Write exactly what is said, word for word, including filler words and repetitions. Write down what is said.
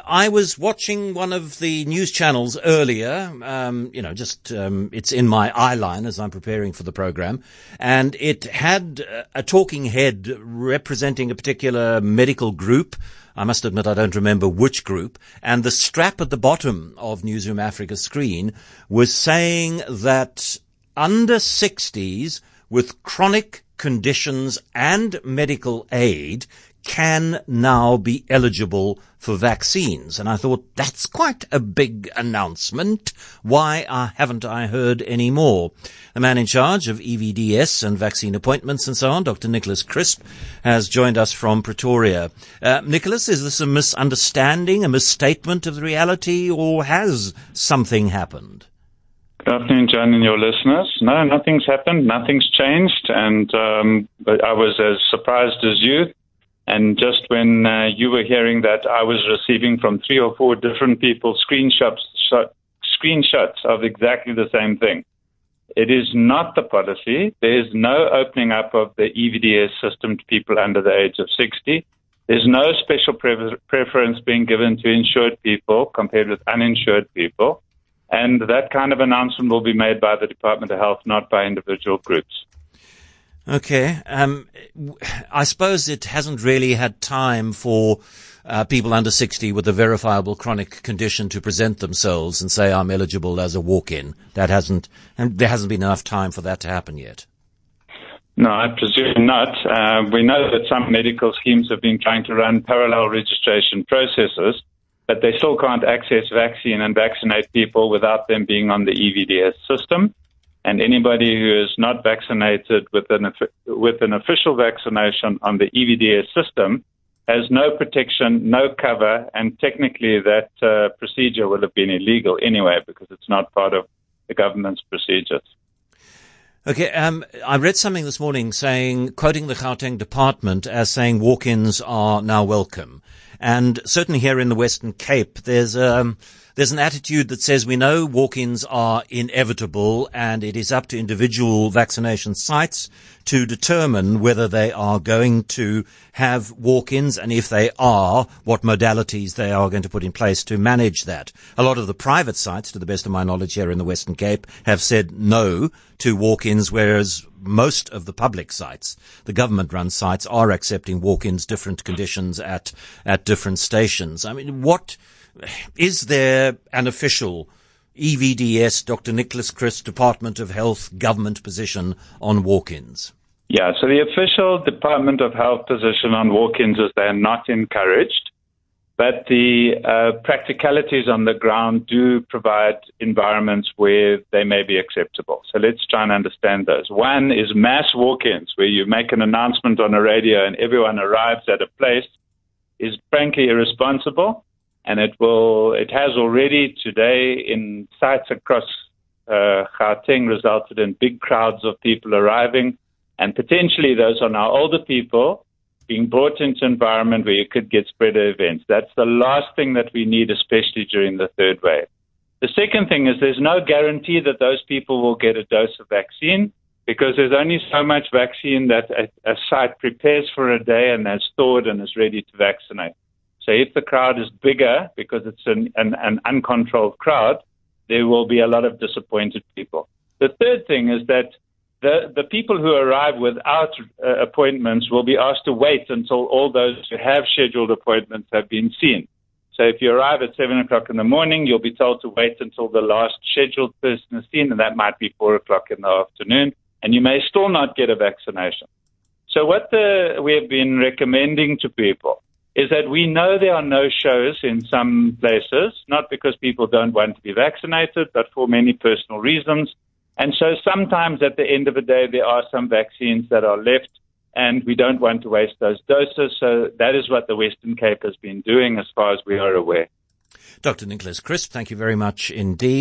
I was watching one of the news channels earlier, um, you know, just, um, it's in my eye line as I'm preparing for the program, and it had a talking head representing a particular medical group. I must admit I don't remember which group, and the strap at the bottom of Newsroom Africa's screen was saying that under sixties with chronic conditions and medical aid can now be eligible for vaccines. And I thought, that's quite a big announcement. Why uh, haven't I heard any more? The man in charge of E V D S and vaccine appointments and so on, Doctor Nicholas Crisp, has joined us from Pretoria. Uh, Nicholas, is this a misunderstanding, a misstatement of the reality, or has something happened? Good afternoon, John, and your listeners. No, nothing's happened. Nothing's changed. And um, but I was as surprised as you. And just when uh, you were hearing that, I was receiving from three or four different people screenshots, shot, screenshots of exactly the same thing. It is not the policy. There is no opening up of the E V D S system to people under the age of sixty. There's no special pre- preference being given to insured people compared with uninsured people. And that kind of announcement will be made by the Department of Health, not by individual groups. Okay. Um, I suppose it hasn't really had time for uh, people under sixty with a verifiable chronic condition to present themselves and say, I'm eligible as a walk-in. That hasn't, and there hasn't been enough time for that to happen yet. No, I presume not. Uh, we know that some medical schemes have been trying to run parallel registration processes, but they still can't access vaccine and vaccinate people without them being on the E V D S system. And anybody who is not vaccinated with an with an official vaccination on the E V D S system has no protection, no cover, and technically that uh, procedure will have been illegal anyway because it's not part of the government's procedures. Okay, um, I read something this morning saying, quoting the Gauteng department as saying walk-ins are now welcome. And certainly here in the Western Cape, there's um, there's an attitude that says we know walk-ins are inevitable and it is up to individual vaccination sites to determine whether they are going to have walk-ins, and if they are, what modalities they are going to put in place to manage that. A lot of the private sites, to the best of my knowledge here in the Western Cape, have said no to walk-ins, whereas most of the public sites, the government-run sites, are accepting walk-ins, different conditions at at different stations. I mean, what is there an official E V D S, Doctor Nicholas Crisp, Department of Health government position on walk-ins? Yeah, so the official Department of Health position on walk-ins is they're not encouraged, but the uh, practicalities on the ground do provide environments where they may be acceptable. So let's try and understand those. One is mass walk-ins, where you make an announcement on a radio and everyone arrives at a place, is frankly irresponsible. And it will, it has already today in sites across uh, Gauteng resulted in big crowds of people arriving. And potentially those are now older people being brought into an environment where you could get spreader events. That's the last thing that we need, especially during the third wave. The second thing is there's no guarantee that those people will get a dose of vaccine because there's only so much vaccine that a, a site prepares for a day and has stored and is ready to vaccinate. So if the crowd is bigger, because it's an, an, an uncontrolled crowd, there will be a lot of disappointed people. The third thing is that the, the people who arrive without uh, appointments will be asked to wait until all those who have scheduled appointments have been seen. So if you arrive at seven o'clock in the morning, you'll be told to wait until the last scheduled person is seen, and that might be four o'clock in the afternoon, and you may still not get a vaccination. So what the, we have been recommending to people is that we know there are no shows in some places, not because people don't want to be vaccinated, but for many personal reasons. And so sometimes at the end of the day, there are some vaccines that are left, and we don't want to waste those doses. So that is what the Western Cape has been doing as far as we are aware. Doctor Nicholas Crisp, thank you very much indeed.